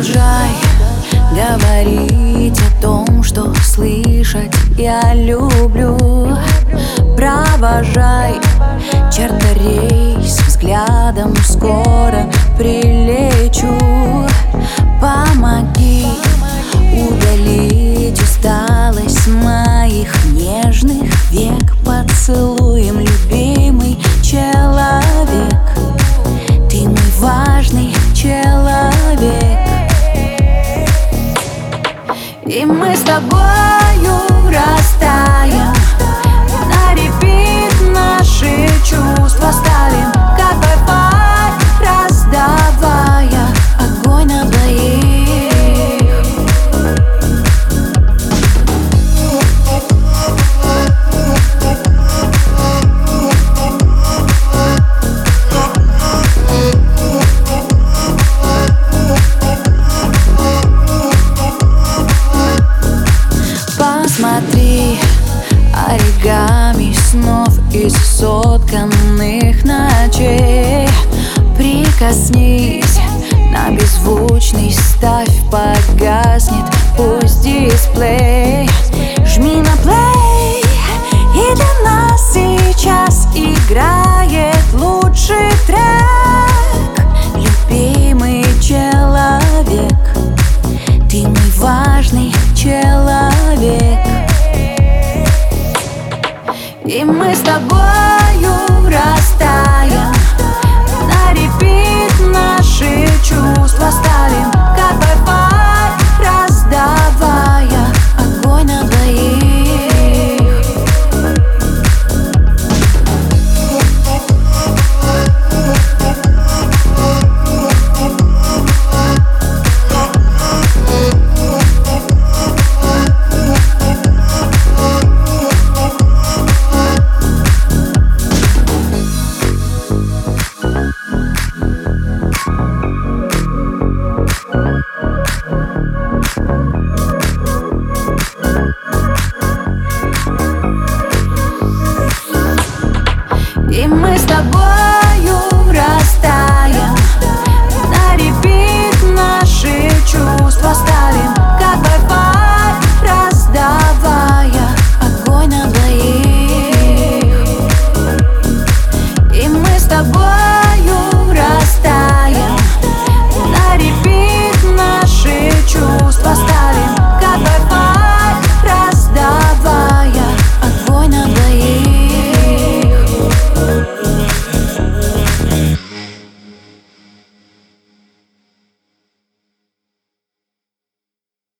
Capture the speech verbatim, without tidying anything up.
Продолжай говорить о том, что слышать я люблю. Провожай чартерейс взглядом, скоро прилечу. Помоги удалить усталость моих нежных век поцелуем, любимый человек. Ты мой важный человек, и мы с тобою растаем. На репит наши чувства ставим, как Wi-Fi, раздавая огонь на двоих. Посмотри, оригами снов из сотканных ночей. Прикоснись, на беззвучный ставь, погаснет